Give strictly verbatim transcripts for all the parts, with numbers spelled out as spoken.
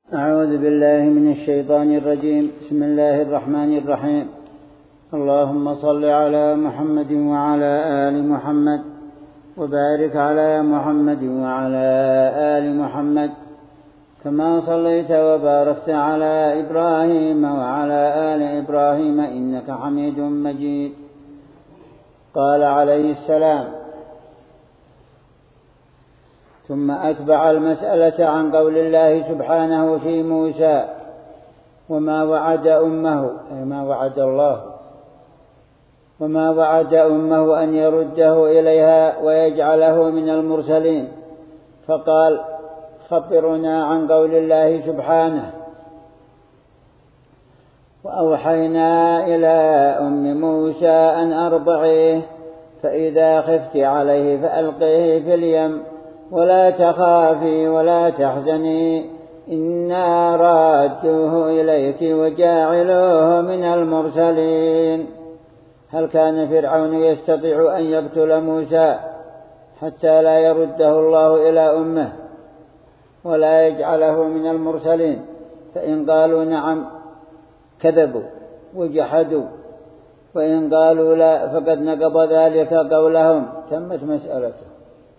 أعوذ بالله من الشيطان الرجيم. بسم الله الرحمن الرحيم. اللهم صل على محمد وعلى آل محمد وبارك على محمد وعلى آل محمد كما صليت وباركت على إبراهيم وعلى آل إبراهيم إنك حميد مجيد. قال عليه السلام: ثم أتبع المسألة عن قول الله سبحانه في موسى: وما وعد أمه، أي ما وعد الله، وما وعد أمه أن يرده إليها ويجعله من المرسلين، فقال: خبرنا عن قول الله سبحانه: وأوحينا إلى أم موسى أن أرضعيه فإذا خفت عليه فألقيه في اليم ولا تخافي ولا تحزني إنا رادوه إليك وجاعلوه من المرسلين. هل كان فرعون يستطيع أن يقتل موسى حتى لا يرده الله إلى أمه ولا يجعله من المرسلين؟ فإن قالوا نعم كذبوا وجحدوا، وإن قالوا لا فقد نقض ذلك قولهم، تمت مسألته.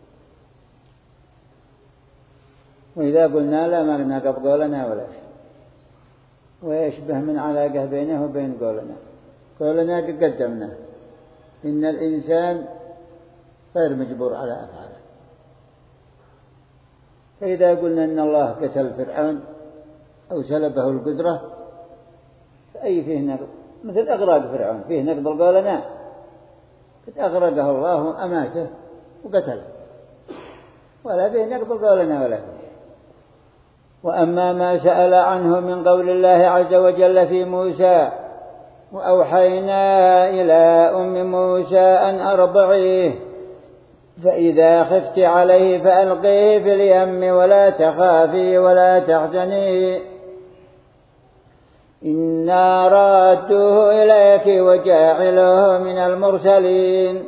وإذا قلنا لا ما نقض قولنا ولا شيء، ويشبه من علاقة بينه وبين قولنا. قولنا قدمنا إن الإنسان غير مجبور على أفعاله، فإذا قلنا إن الله قتل فرعون أو سلبه القدرة فأي فيه نقض؟ مثل إغراق فرعون فيه نقض قولنا، قد أغرقه الله أماته وقتله، ولا فيه نقض قولنا ولا فيه. وأما ما سأل عنه من قول الله عز وجل في موسى: وأوحينا إلى أم موسى أن أرضعيه فإذا خفت عليه فألقيه في اليم ولا تخافي ولا تحزني إنا رادوه إليك وجاعلوه من المرسلين.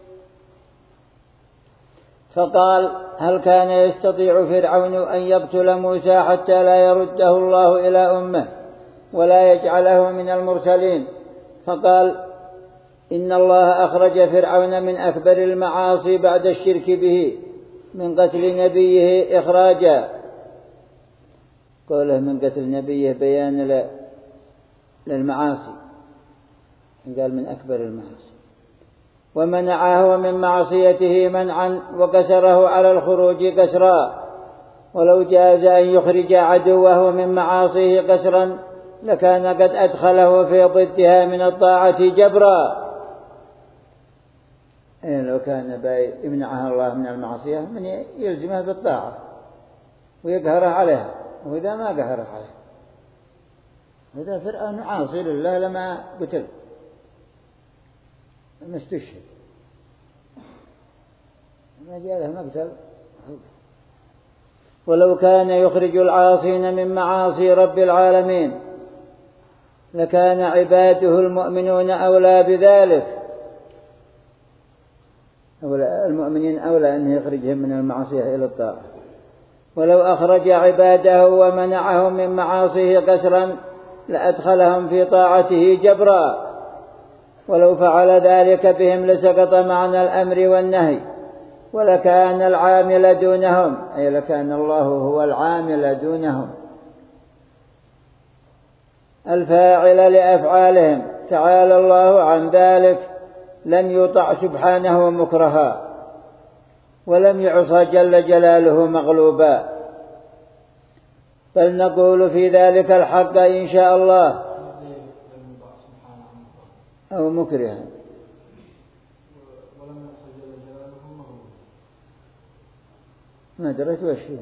فقال: هل كان يستطيع فرعون أن يقتل موسى حتى لا يرده الله إلى أمه ولا يجعله من المرسلين؟ فقال: إن الله أخرج فرعون من أكبر المعاصي بعد الشرك به من قتل نبيه إخراجا. قوله من قتل نبيه بيان للمعاصي، قال من أكبر المعاصي. ومنعه من معصيته منعا وكسره على الخروج كسرا، ولو جاز أن يخرج عدوه من معاصيه كسرا لكان قد أدخله في ضدها من الطاعة جبرا. إيه لو كان يمنعها الله من المعصية من يلزمها بالطاعة ويقهرها عليها، وإذا ما قهرها عليها وإذا فرعون عاصي لله لما قتل لما استشهد، ما جاء له مقتل. ولو كان يخرج العاصين من معاصي رب العالمين لكان عباده المؤمنون أولى بذلك، أولى المؤمنين أولى أن يخرجهم من المعصية إلى الطاعة. ولو أخرج عباده ومنعهم من معاصيه كسرا لأدخلهم في طاعته جبرا، ولو فعل ذلك بهم لسقط معنى الأمر والنهي ولكان العامل دونهم، أي لكان الله هو العامل دونهم الفاعل لأفعالهم، تعالى الله عن ذلك. لم يطع سبحانه مكرها ولم يعصى جل جلاله مغلوبا، بل نقول في ذلك الحق إن شاء الله، أو مكرها. ما دريت وش فيه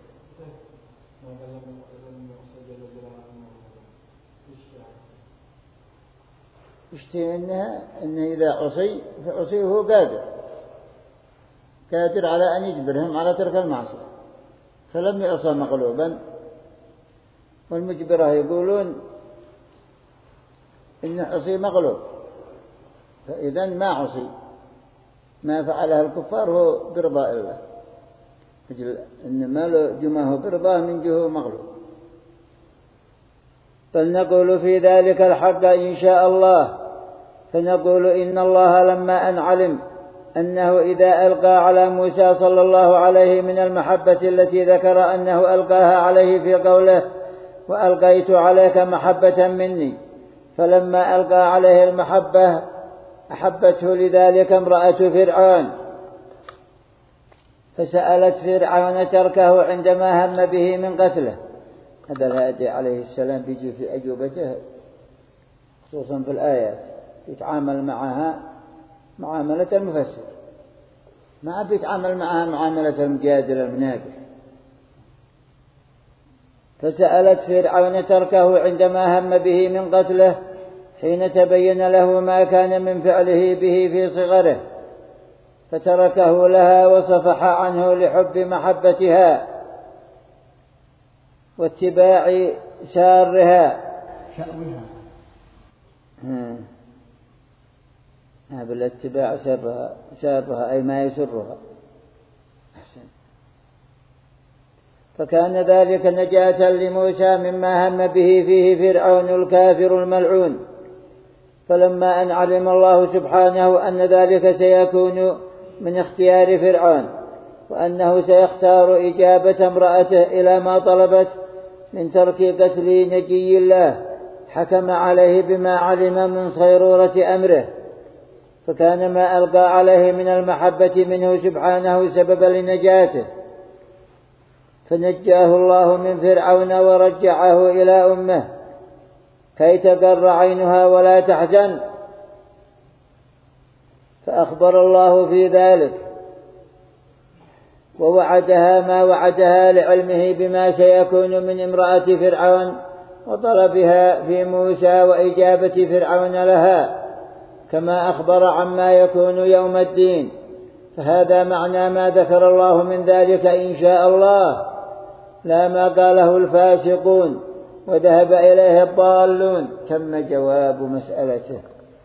اشتهي إنها إنه إذا عصي فعصيه هو قادر قادر على أن يجبرهم على ترك المعصية، فلم يعصى مغلوبا. والمجبرة يقولون إن عصي مغلوب، فإذا ما عصي، ما فعله الكفار هو برضاء الله، إن ما له جماه برضاه من جهه مغلوب. بل نقول في ذلك الحق إن شاء الله. فنقول إن الله لما أن علم أنه إذا ألقى على موسى صلى الله عليه من المحبة التي ذكر أنه ألقاها عليه في قوله وألقيت عليك محبة مني، فلما ألقى عليه المحبة أحبته لذلك امرأة فرعون، فسألت فرعون تركه عندما هم به من قتله. هذا الهادي عليه السلام بيجي في أجوبته خصوصا في الآيات يتعامل معها معاملة المفسر، ما بيتعامل معها معاملة المجادل المناقش. فسألت فرعون تركه عندما هم به من قتله حين تبين له ما كان من فعله به في صغره، فتركه لها وصفح عنه لحب محبتها واتباع سارها شأوها بالاتباع سارها سارها أي ما يسرها. أحسن. فكان ذلك نجاة لموسى مما هم به فيه فرعون الكافر الملعون. فلما أن علم الله سبحانه أن ذلك سيكون من اختيار فرعون وأنه سيختار إجابة امرأته إلى ما طلبت من ترك قتل نجي الله، حكم عليه بما علم من صيرورة أمره، فكان ما ألقى عليه من المحبة منه سبحانه سببا لنجاته، فنجاه الله من فرعون ورجعه إلى أمه كي تقر عينها ولا تحزن. فأخبر الله في ذلك ووعدها ما وعدها لعلمه بما سيكون من امرأة فرعون وطلبها في موسى وإجابة فرعون لها، كما أخبر عما يكون يوم الدين. فهذا معنى ما ذكر الله من ذلك إن شاء الله، لا ما قاله الفاسقون وذهب إليه الضالون. تم جواب مسألته.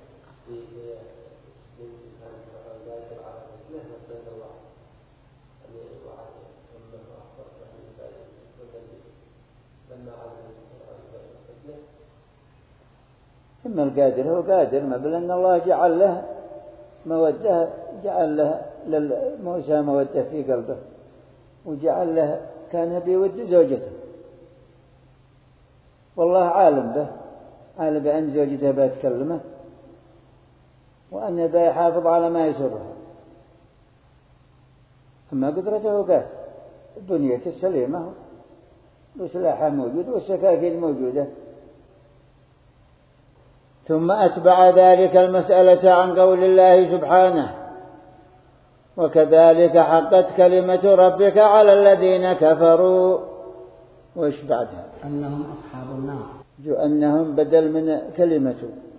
إما القادر هو قادر، ما بل أن الله جعل له مودة، جعل له لموسى مودة في قلبه، وجعل له كان بيود زوجته، والله عالم به، عالم بأن زوجته بتكلمه وأن بيحافظ على ما يسرها. أما قدرته قادر، الدنيا السليمة وسلاحها موجود والسكاكين موجودة. ثم أتبع ذلك المسألة عن قول الله سبحانه وكذلك حقت كلمة ربك على الذين كفروا. وإيش بعدها؟ أنهم أصحاب النار. جو أنهم بدل من كلمة،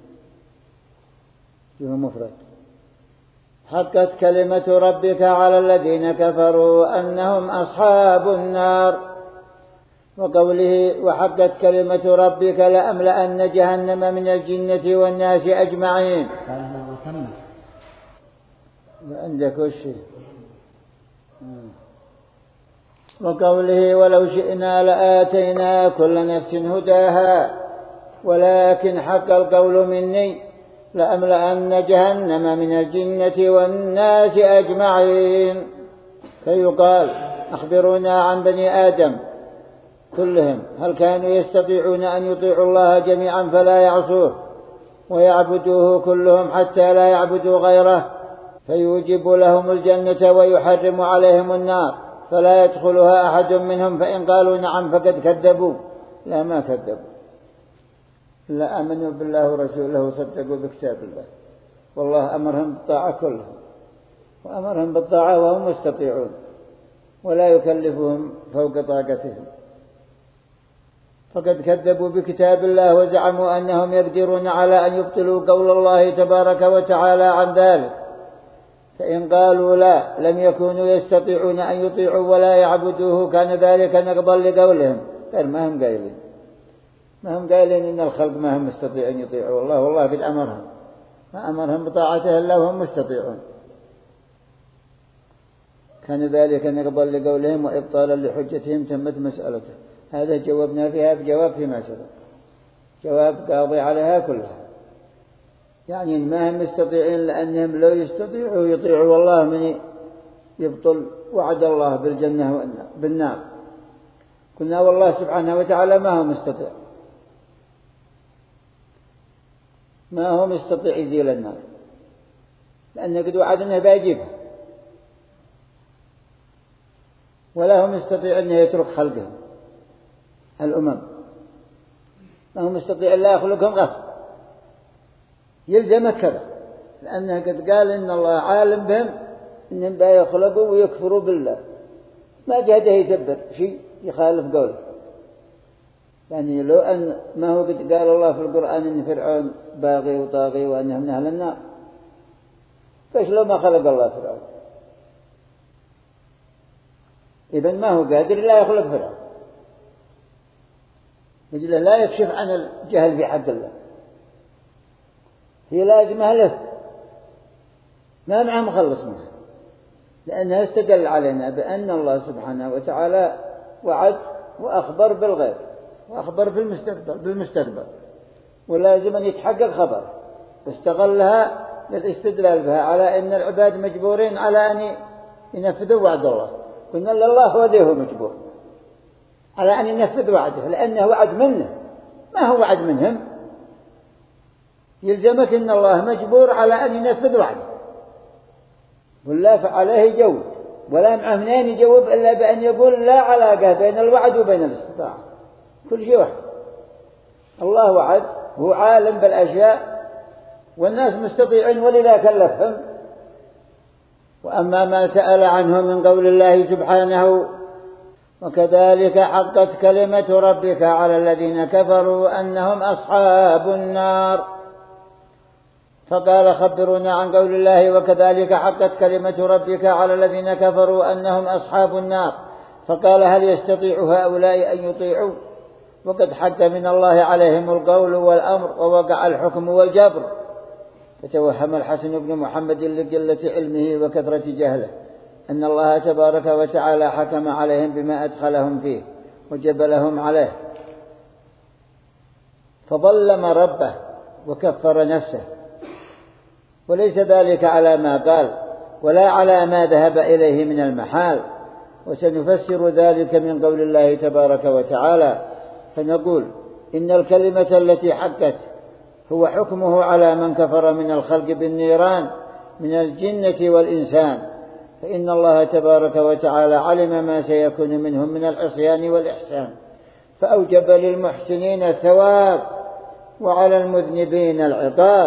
جو مفرد. حقت كلمة ربك على الذين كفروا أنهم أصحاب النار. وقوله وحقت كلمة ربك لأملأن جهنم من الجنة والناس أجمعين. عندك وش؟ وقوله ولو شئنا لآتينا كل نفس هداها ولكن حق القول مني لأملأن جهنم من الجنة والناس أجمعين. فيقال أخبرونا عن بني آدم كلهم هل كانوا يستطيعون أن يطيعوا الله جميعا فلا يعصوه ويعبدوه كلهم حتى لا يعبدوا غيره، فيوجب لهم الجنة ويحرم عليهم النار فلا يدخلها أحد منهم؟ فإن قالوا نعم فقد كذبوا. لا، ما كذبوا، لا آمنوا بالله ورسوله وصدقوا بكتاب الله، والله أمرهم بالطاعة كلهم، وأمرهم بالطاعة وهم مستطيعون ولا يكلفهم فوق طاقتهم. فقد كذبوا بكتاب الله وزعموا أنهم يقدرون على أن يبطلوا قول الله تبارك وتعالى عن ذلك. فإن قالوا لا لم يكونوا يستطيعون أن يطيعوا ولا يعبدوه كان ذلك نقضا لقولهم. قال ما هم قايلين ما هم قايلين إن الخلق ما هم مستطيع أن يطيعوا الله، والله قد أمرهم، ما أمرهم بطاعته إلا وهم مستطيعون. كان ذلك نقضا لقولهم وإبطالا لحجتهم. تمت مسألته. هذا جوابنا فيها بجواب فيما سبق. جواب قاضي عليها كلها، يعني ما هم مستطيعين، لأنهم لو يستطيعوا يطيعوا والله من يبطل وعد الله بالجنة بالنار. قلنا والله سبحانه وتعالى ما هو مستطيع، ما هو مستطيع يزيل النار، لأنه قد وعد أنه بيجيبها، ولا هو مستطيع أنه يترك خلقهم الأمم، ما هو مستطيع أن لا يخلقهم غصب، يلزم كذا، لأنه قد قال إن الله عالم بهم إنهم بيخلقوا ويكفروا بالله، ما جهده يدبر شيء يخالف قوله. يعني لو أن ما هو قد قال الله في القرآن إن فرعون باغي وطاغي وأنه من أهل النار، فإيش لو ما خلق الله فرعون؟ إذن ما هو قادر لا يخلق فرعون، مجله لا يكشف عن الجهل في حق الله، هي لازمة له، ما معه مخلص منه، لأنها استدل علينا بأن الله سبحانه وتعالى وعد وأخبر بالغيب وأخبر بالمستقبل بالمستقبل ولازم أن يتحقق خبر، واستغلها للاستدلال بها على أن العباد مجبورين على أن ينفذوا وعد الله. قلنا الله وذيه مجبور على أن ينفذ وعده، لأنه وعد منه ما هو وعد منهم، يلزمك أن الله مجبور على أن ينفذ وعده، ولا فعليه يجوب، ولا معه منين يجوب إلا بأن يقول لا علاقة بين الوعد وبين الاستطاعة، كل شيء واحد. الله وعد، هو عالم بالأشياء والناس مستطيعين ولذا كلفهم. وأما ما سأل عنه من قول الله سبحانه وكذلك حقت كلمة ربك على الذين كفروا أنهم أصحاب النار، فقال خبرونا عن قول الله وكذلك حقت كلمة ربك على الذين كفروا أنهم أصحاب النار، فقال هل يستطيع هؤلاء أن يطيعوا وقد حق من الله عليهم القول والأمر ووقع الحكم والجبر. فتوهم الحسن بن محمد لقلة علمه وكثرة جهله أن الله تبارك وتعالى حكم عليهم بما أدخلهم فيه وجبلهم عليه، فظلم ربه وكفر نفسه، وليس ذلك على ما قال ولا على ما ذهب إليه من المحال. وسنفسر ذلك من قول الله تبارك وتعالى فنقول إن الكلمة التي حقت هو حكمه على من كفر من الخلق بالنيران من الجنة والإنسان، فإن الله تبارك وتعالى علم ما سيكون منهم من العصيان والإحسان، فأوجب للمحسنين الثواب وعلى المذنبين العقاب.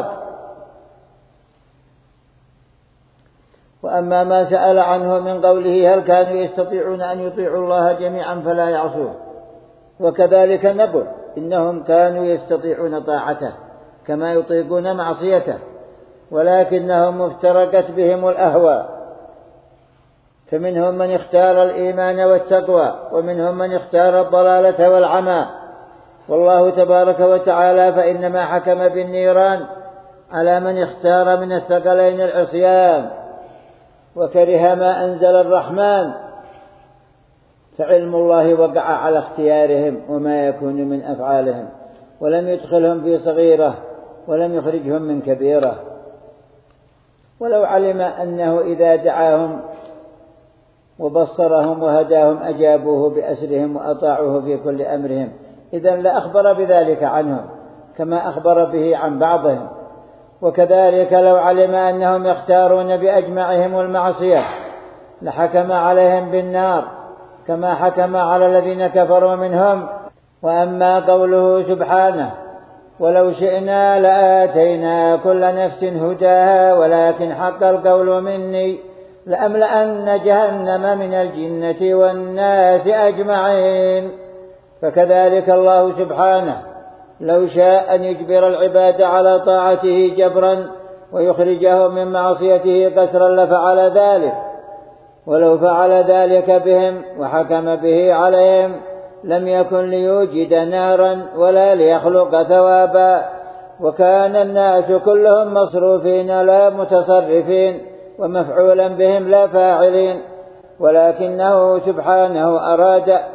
وأما ما سأل عنه من قوله هل كانوا يستطيعون أن يطيعوا الله جميعا فلا يعصوه، وكذلك نقول إنهم كانوا يستطيعون طاعته كما يطيقون معصيته، ولكنهم افترقت بهم الأهواء، فمنهم من اختار الإيمان والتقوى ومنهم من اختار الضلالة والعمى. والله تبارك وتعالى فإنما حكم بالنيران على من اختار من الثقلين العصيان وكره ما أنزل الرحمن، فعلم الله وقع على اختيارهم وما يكون من أفعالهم، ولم يدخلهم في صغيرة ولم يخرجهم من كبيرة. ولو علم أنه إذا دعاهم وبصرهم وهداهم أجابوه بأسرهم وأطاعوه في كل أمرهم إذن لأخبر بذلك عنهم كما أخبر به عن بعضهم. وكذلك لو علم أنهم يختارون بأجمعهم المعصية لحكم عليهم بالنار كما حكم على الذين كفروا منهم. وأما قوله سبحانه ولو شئنا لآتينا كل نفس هداها ولكن حق القول مني لأملأن جهنم من الجنة والناس أجمعين، فكذلك الله سبحانه لو شاء أن يجبر العباد على طاعته جبرا ويخرجهم من معصيته كسرا لفعل ذلك، ولو فعل ذلك بهم وحكم به عليهم لم يكن ليوجد نارا ولا ليخلق ثوابا، وكان الناس كلهم مصروفين لا متصرفين ومفعولا بهم لا فاعلين، ولكنه سبحانه أراد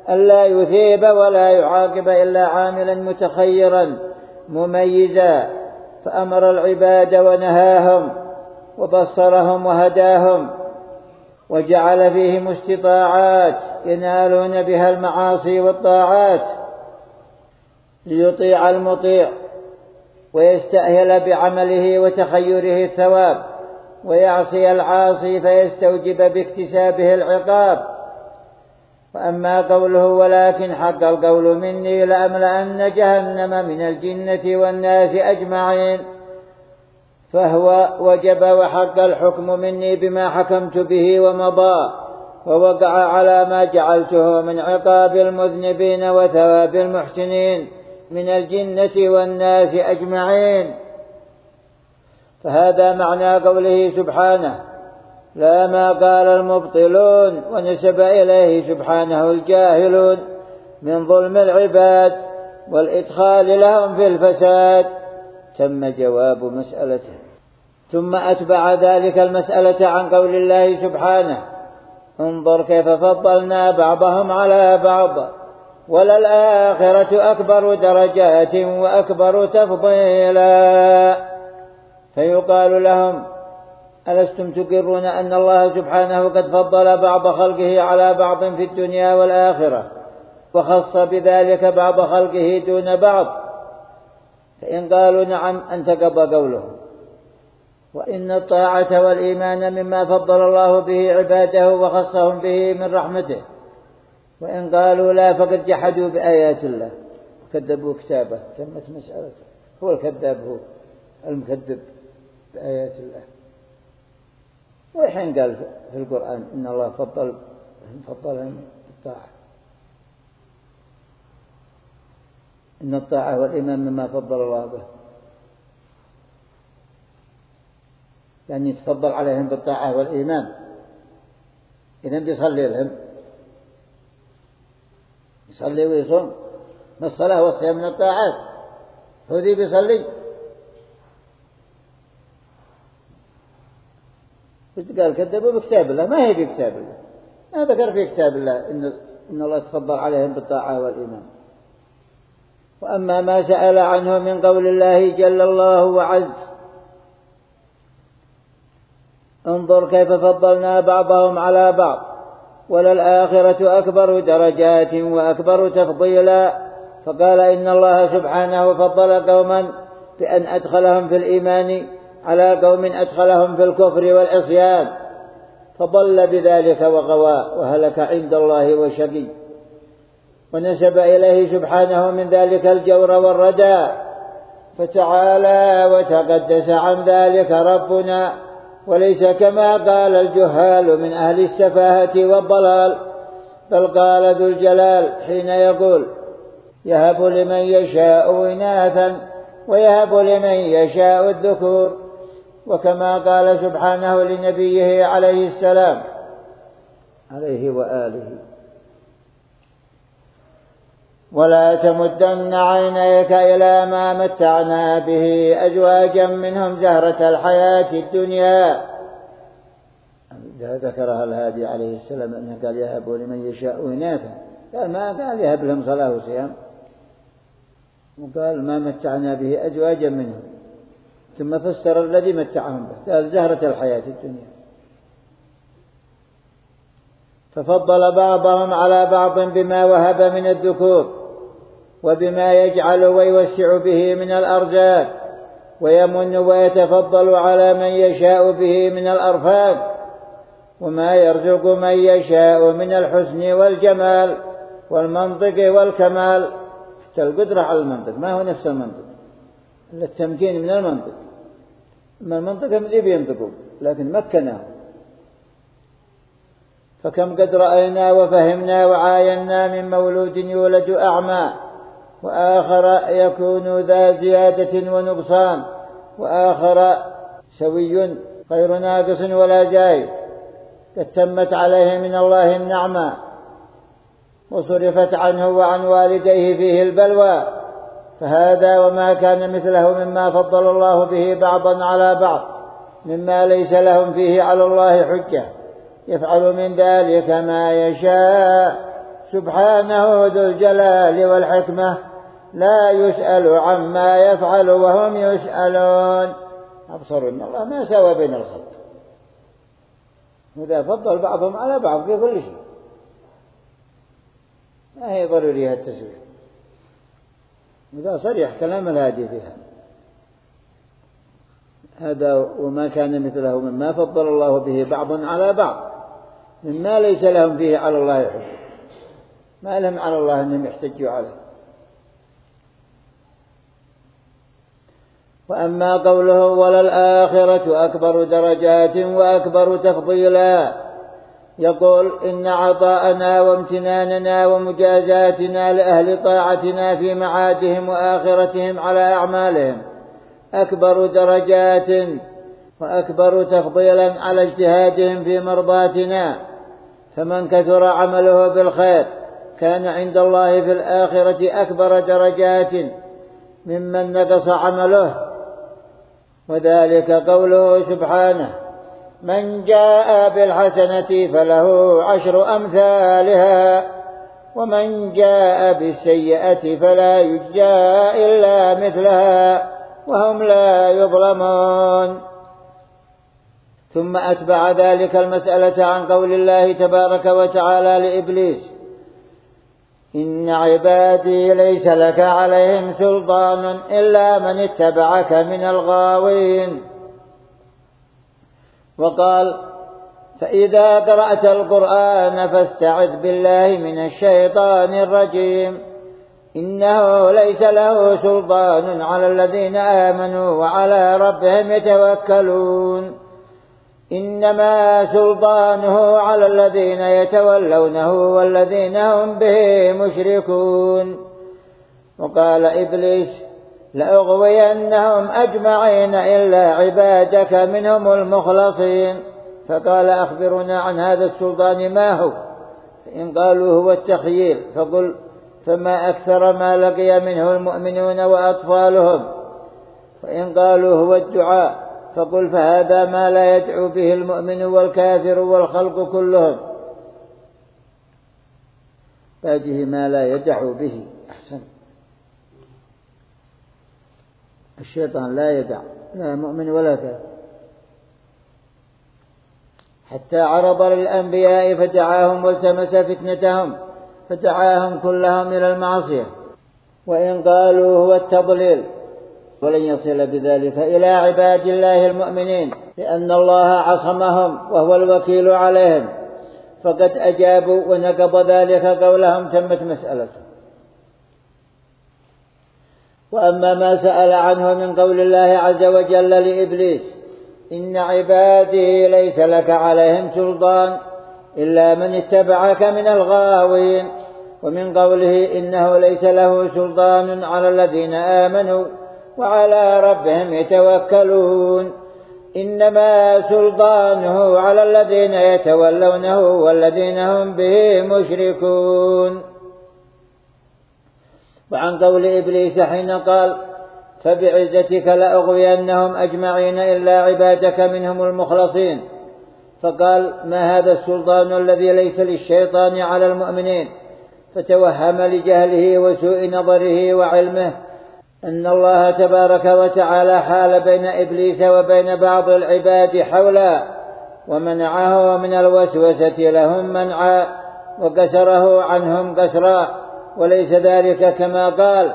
ألا يثيب ولا يعاقب إلا عاملا متخيرا مميزا، فأمر العباد ونهاهم وبصرهم وهداهم، وجعل فيهم استطاعات ينالون بها المعاصي والطاعات ليطيع المطيع ويستأهل بعمله وتخيره الثواب، ويعصي العاصي فيستوجب باكتسابه العقاب. وأما قوله ولكن حق القول مني لأملأن جهنم من الجنة والناس أجمعين، فهو وجب وحق الحكم مني بما حكمت به ومضى، ووقع على ما جعلته من عقاب المذنبين وثواب المحسنين من الجنة والناس أجمعين. فهذا معنى قوله سبحانه لا ما قال المبطلون، ونسب إليه سبحانه الجاهلون من ظلم العباد والإدخال لهم في الفساد. تم جواب مسألته. ثم أتبع ذلك المسألة عن قول الله سبحانه انظر كيف فضلنا بعضهم على بعض وللآخرة أكبر درجات وأكبر تفضيلا. فيقال لهم ألستم تقرون أن الله سبحانه قد فضل بعض خلقه على بعض في الدنيا والآخرة، وخص بذلك بعض خلقه دون بعض؟ فإن قالوا نعم انتقض قوله، وإن الطاعة والإيمان مما فضل الله به عباده وخصهم به من رحمته. وإن قالوا لا فقد جحدوا بآيات الله وكذبوا كتابه. تمت مسألته. هو الكذاب، هو المكذب بآيات الله. وحين قال في القرآن إن الله فضل فضلهم بالطاعة، إن الطاعة والإيمان مما فضل الله به، يعني يتفضل عليهم بالطاعة والإيمان. إذن بيصلي لهم، يصلي ويصوم، ما الصلاة والصيام من الطاعات، هو ذي بيصلي. قال كذبوا بكتاب الله، ما هي بكتاب الله، ما ذكر في كتاب الله إن, إن الله تفضل عليهم بالطاعة والإيمان. وأما ما سأل عنه من قول الله جل الله وعز انظر كيف فضلنا بعضهم على بعض وللآخرة أكبر درجات وأكبر تفضيلا، فقال إن الله سبحانه فضل قوما بأن أدخلهم في الإيمان على قوم أدخلهم في الكفر والعصيان، فضل بذلك وغوى وهلك عند الله وشقي. ونسب إليه سبحانه من ذلك الجور والردى، فتعالى وتقدس عن ذلك ربنا، وليس كما قال الجهال من أهل السفاهة والضلال، بل قال ذو الجلال حين يقول يهب لمن يشاء إناثا ويهب لمن يشاء الذكور، وكما قال سبحانه لنبيه عليه السلام عليه وآله ولا تمدن عينيك إلى ما متعنا به أزواجا منهم زهرة الحياة الدنيا. ذكرها الهادي عليه السلام أنه قال يهب لمن يشاء إناثا، قال ما قال يهب لهم صلاة وصيام، وقال ما متعنا به أزواجا منهم، ثم فسر الذي متعهم به قال زهرة الحياة الدنيا. ففضل بعضهم على بعض بما وهب من الذكور وبما يجعل ويوسع به من الأرزاق، ويمن ويتفضل على من يشاء به من الأرفاق، وما يرزق من يشاء من الحسن والجمال والمنطق والكمال. حتى القدرة على المنطق ما هو نفس المنطق إلا التمكين من المنطق، أما المنطق هم ذي بينطقوا لكن مكناه. فكم قد رأينا وفهمنا وعاينا من مولود يولد أعمى، وآخر يكون ذا زيادة ونقصان، وآخر سوي غير ناقص ولا زايد، قد تمت عليه من الله النعمة وصرفت عنه وعن والديه فيه البلوى. فهذا وما كان مثله مما فضل الله به بعضا على بعض مما ليس لهم فيه على الله حجة، يفعل من ذلك ما يشاء سبحانه ذو الجلال والحكمة لا يسأل عما يفعل وهم يسألون. أبصروا أن الله ما سوى بين الخلق، وإذا فضل بعضهم على بعض في كل شيء ما هي ضرورية التسوية، إذا صريح كلام الهادي فيها هذا. وما كان مثله مما فضل الله به بعض على بعض مما ليس لهم فيه على الله حجة، ما لهم على الله أنهم يحتجوا عليه. وأما قوله وللآخرة أكبر درجات وأكبر تفضيلا، يقول إن عطاءنا وامتناننا ومجازاتنا لأهل طاعتنا في معادهم وآخرتهم على أعمالهم أكبر درجات وأكبر تفضيلا على اجتهادهم في مرضاتنا. فمن كثر عمله بالخير كان عند الله في الآخرة أكبر درجات ممن نقص عمله، وذلك قوله سبحانه من جاء بالحسنة فله عشر أمثالها ومن جاء بالسيئة فلا يجزى إلا مثلها وهم لا يظلمون. ثم أتبع ذلك المسألة عن قول الله تبارك وتعالى لإبليس إن عبادي ليس لك عليهم سلطان إلا من اتبعك من الغاوين. وقال فإذا قرأت القرآن فاستعذ بالله من الشيطان الرجيم إنه ليس له سلطان على الذين آمنوا وعلى ربهم يتوكلون إنما سلطانه على الذين يتولونه والذين هم به مشركون. وقال إبليس لأغوينهم أجمعين إلا عبادك منهم المخلصين. فقال أخبرنا عن هذا السلطان ما هو؟ فإن قالوا هو التخييل فقل فما أكثر ما لقي منه المؤمنون وأطفالهم. وإن قالوا هو الدعاء فقل فهذا ما لا يدعو به المؤمن والكافر والخلق كلهم. هذه ما لا يدعو به أحسن. الشيطان لا يدع لا مؤمن ولا كافر، حتى عرض للأنبياء فدعاهم والتمس فتنتهم فدعاهم كلهم إلى المعصية. وإن قالوا هو التضليل ولن يصل بذلك إلى عباد الله المؤمنين لأن الله عصمهم وهو الوكيل عليهم، فقد أجابوا ونقض ذلك قولهم تمت مسألته. وأما ما سأل عنه من قول الله عز وجل لإبليس إن عبادي ليس لك عليهم سلطان إلا من اتبعك من الغاوين، ومن قوله إنه ليس له سلطان على الذين آمنوا وعلى ربهم يتوكلون إنما سلطانه على الذين يتولونه والذين هم به مشركون. وعن قول إبليس حين قال فبعزتك لأغوينهم أجمعين إلا عبادك منهم المخلصين، فقال ما هذا السلطان الذي ليس للشيطان على المؤمنين؟ فتوهم لجهله وسوء نظره وعلمه أن الله تبارك وتعالى حال بين إبليس وبين بعض العباد حولا ومنعه من الوسوسة لهم منعا وكسره عنهم كسرا، وليس ذلك كما قال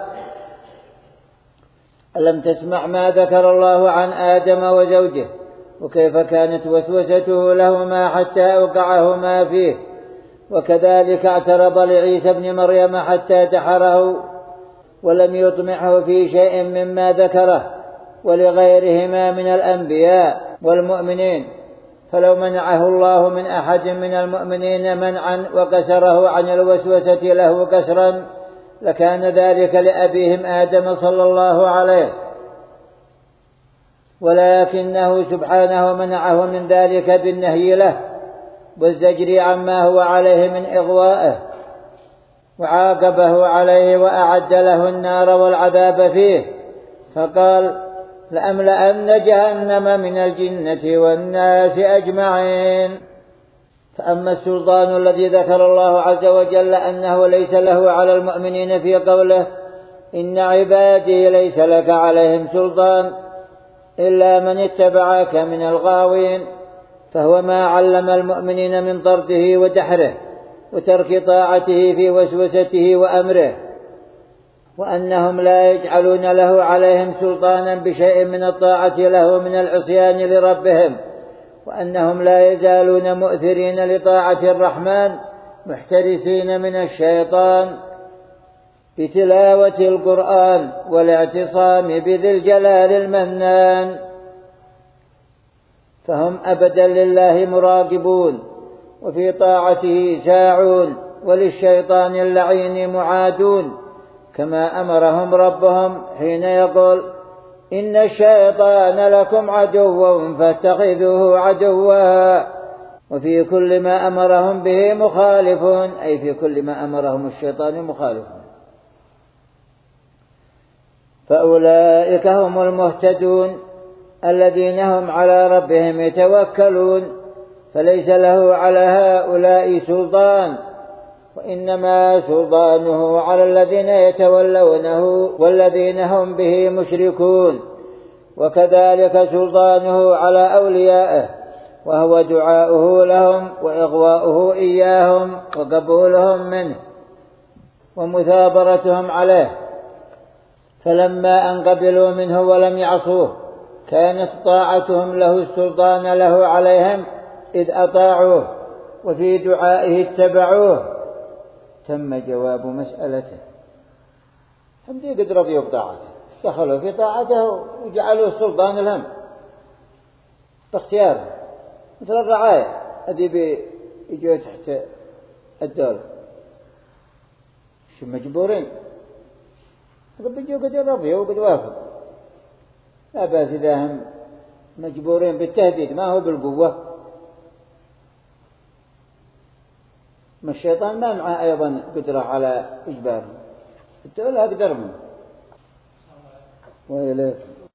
ألم تسمع ما ذكر الله عن آدم وزوجه وكيف كانت وسوسته لهما حتى أوقعهما فيه، وكذلك اعترض لعيسى ابن مريم حتى دحره ولم يطمعه في شيء مما ذكره ولغيرهما من الأنبياء والمؤمنين. فلو منعه الله من أحد من المؤمنين منعا وكسره عن الوسوسة له كسرا لكان ذلك لأبيهم آدم صلى الله عليه، ولكنه سبحانه منعه من ذلك بالنهي له والزجر عما هو عليه من إغوائه، وعاقبه عليه وأعد له النار والعذاب فيه، فقال لأملأن جهنم من الجنة والناس أجمعين. فأما السلطان الذي ذكر الله عز وجل أنه ليس له على المؤمنين في قوله إن عبادي ليس لك عليهم سلطان إلا من اتبعك من الغاوين، فهو ما علم المؤمنين من طرده ودحره وترك طاعته في وسوسته وأمره، وأنهم لا يجعلون له عليهم سلطانا بشيء من الطاعة له من العصيان لربهم، وأنهم لا يزالون مؤثرين لطاعة الرحمن محترسين من الشيطان بتلاوة القرآن والاعتصام بذي الجلال المنان، فهم أبدا لله مراقبون وفي طاعته ساعون وللشيطان اللعين معادون، كما أمرهم ربهم حين يقول إن الشيطان لكم عدو فاتخذوه عدوا، وفي كل ما أمرهم به مخالفون، أي في كل ما أمرهم الشيطان مخالفون. فأولئك هم المهتدون الذين هم على ربهم يتوكلون، فليس له على هؤلاء سلطان، وإنما سلطانه على الذين يتولونه والذين هم به مشركون، وكذلك سلطانه على أوليائه، وهو دعاؤه لهم وإغواؤه إياهم وقبولهم منه ومثابرتهم عليه. فلما أن قبلوا منه ولم يعصوه كانت طاعتهم له السلطان له عليهم إذ أطاعوه وفي دعائه اتبعوه. تم جواب مسألته. هم ذي قد رضيوا بطاعته، دخلوا في طاعته وجعلوا السلطان لهم باختياره، مثل الرعاية الذي بيجوا تحت الدولة شو مجبورين، قد بيجوا قد رضيوا وقد وافقوا، لا بأس إذا هم مجبورين بالتهديد ما هو بالقوة. ما الشيطان ما معه أيضا قدرة على إجبارهم، الدولة أقدر منه. وإليكم